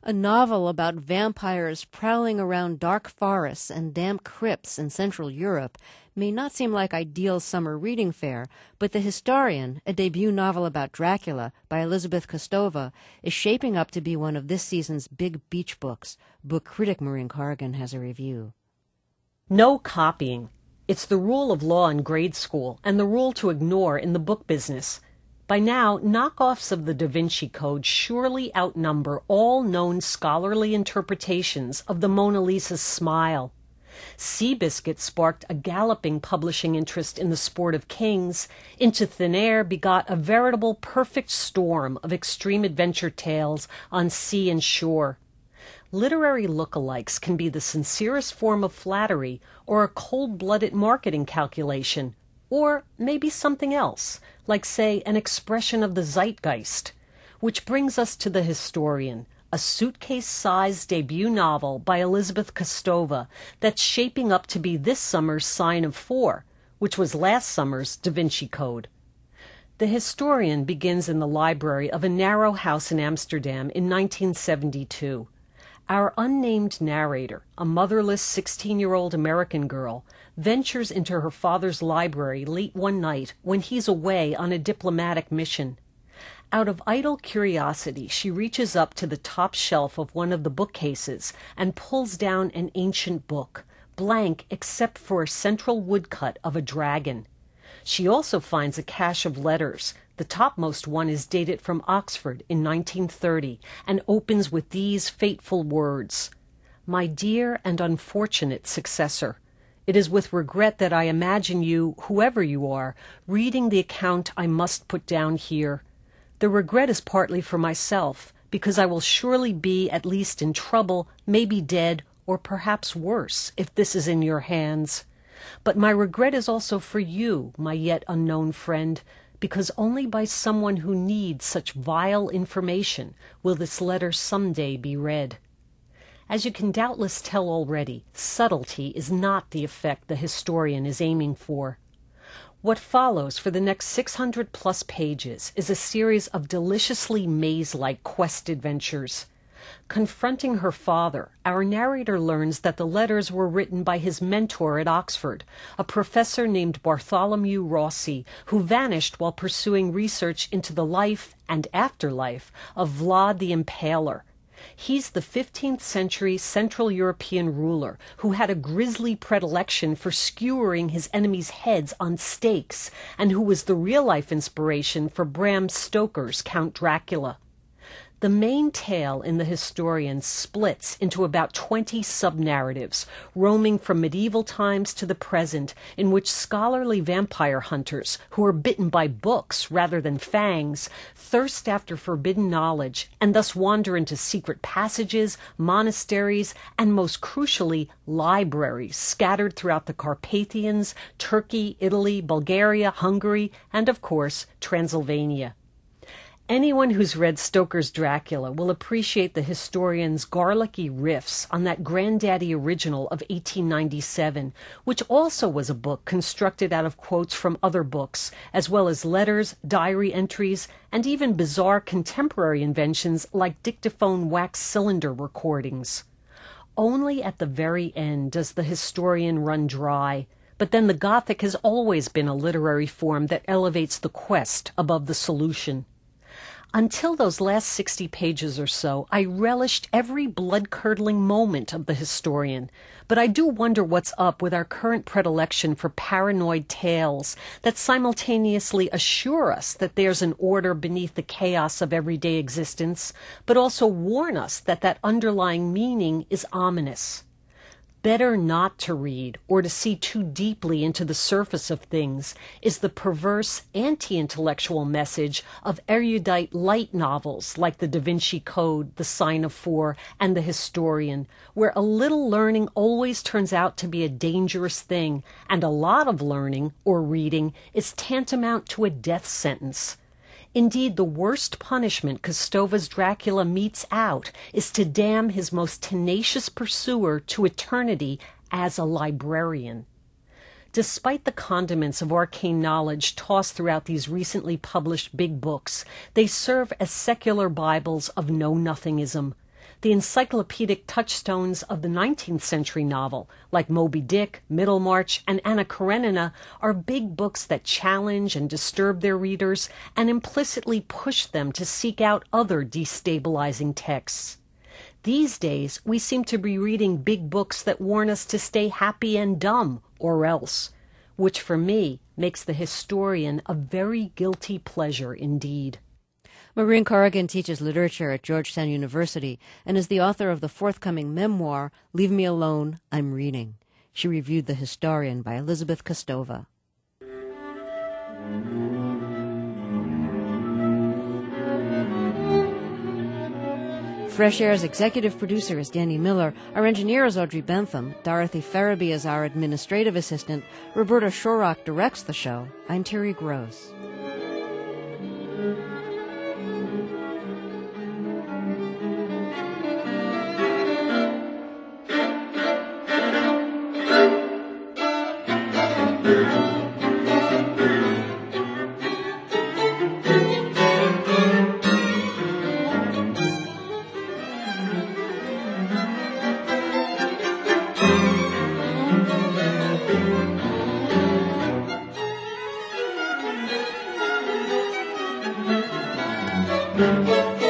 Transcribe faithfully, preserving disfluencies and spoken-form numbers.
A novel about vampires prowling around dark forests and damp crypts in Central Europe may not seem like ideal summer reading fare, but The Historian, a debut novel about Dracula by Elizabeth Kostova, is shaping up to be one of this season's big beach books. Book critic Maureen Corrigan has a review. No copying. It's the rule of law in grade school and the rule to ignore in the book business. By now, knockoffs of the Da Vinci Code surely outnumber all known scholarly interpretations of the Mona Lisa's smile. Seabiscuit sparked a galloping publishing interest in The Sport of Kings. Into Thin Air begot a veritable perfect storm of extreme adventure tales on sea and shore. Literary lookalikes can be the sincerest form of flattery or a cold-blooded marketing calculation, or maybe something else, like, say, an expression of the zeitgeist. Which brings us to The Historian, a suitcase-sized debut novel by Elizabeth Kostova that's shaping up to be this summer's Sign of Four, which was last summer's Da Vinci Code. The Historian begins in the library of a narrow house in Amsterdam in nineteen seventy-two. Our unnamed narrator, a motherless sixteen-year-old American girl, ventures into her father's library late one night when he's away on a diplomatic mission. Out of idle curiosity, she reaches up to the top shelf of one of the bookcases and pulls down an ancient book, blank except for a central woodcut of a dragon. She also finds a cache of letters. The topmost one is dated from Oxford in nineteen thirty and opens with these fateful words: "My dear and unfortunate successor, it is with regret that I imagine you, whoever you are, reading the account I must put down here. The regret is partly for myself, because I will surely be at least in trouble, maybe dead, or perhaps worse, if this is in your hands. But my regret is also for you, my yet unknown friend, because only by someone who needs such vile information will this letter someday be read." As you can doubtless tell already, subtlety is not the effect the historian is aiming for. What follows for the next six hundred plus pages is a series of deliciously maze-like quest adventures. Confronting her father, our narrator learns that the letters were written by his mentor at Oxford, a professor named Bartholomew Rossi, who vanished while pursuing research into the life and afterlife of Vlad the Impaler. He's the fifteenth century Central European ruler who had a grisly predilection for skewering his enemies' heads on stakes, and who was the real-life inspiration for Bram Stoker's Count Dracula. The main tale in The Historian splits into about twenty sub-narratives, roaming from medieval times to the present, in which scholarly vampire hunters, who are bitten by books rather than fangs, thirst after forbidden knowledge, and thus wander into secret passages, monasteries, and most crucially, libraries scattered throughout the Carpathians, Turkey, Italy, Bulgaria, Hungary, and, of course, Transylvania. Anyone who's read Stoker's Dracula will appreciate the historian's garlicky riffs on that granddaddy original of eighteen ninety-seven, which also was a book constructed out of quotes from other books, as well as letters, diary entries, and even bizarre contemporary inventions like dictaphone wax cylinder recordings. Only at the very end does the historian run dry, but then the Gothic has always been a literary form that elevates the quest above the solution. Until those last sixty pages or so, I relished every blood-curdling moment of The Historian, but I do wonder what's up with our current predilection for paranoid tales that simultaneously assure us that there's an order beneath the chaos of everyday existence, but also warn us that that underlying meaning is ominous. Better not to read or to see too deeply into the surface of things is the perverse anti-intellectual message of erudite light novels like The Da Vinci Code, The Sign of Four, and The Historian, where a little learning always turns out to be a dangerous thing, and a lot of learning or reading is tantamount to a death sentence. Indeed, the worst punishment Kostova's Dracula metes out is to damn his most tenacious pursuer to eternity as a librarian. Despite the condiments of arcane knowledge tossed throughout these recently published big books, they serve as secular Bibles of know-nothingism. The encyclopedic touchstones of the nineteenth century novel, like Moby Dick, Middlemarch, and Anna Karenina, are big books that challenge and disturb their readers and implicitly push them to seek out other destabilizing texts. These days, we seem to be reading big books that warn us to stay happy and dumb, or else, which for me makes the historian a very guilty pleasure indeed. Maureen Corrigan teaches literature at Georgetown University and is the author of the forthcoming memoir, Leave Me Alone, I'm Reading. She reviewed The Historian by Elizabeth Kostova. Fresh Air's executive producer is Danny Miller. Our engineer is Audrey Bentham. Dorothy Ferraby is our administrative assistant. Roberta Shorrock directs the show. I'm Terry Gross. Thank you.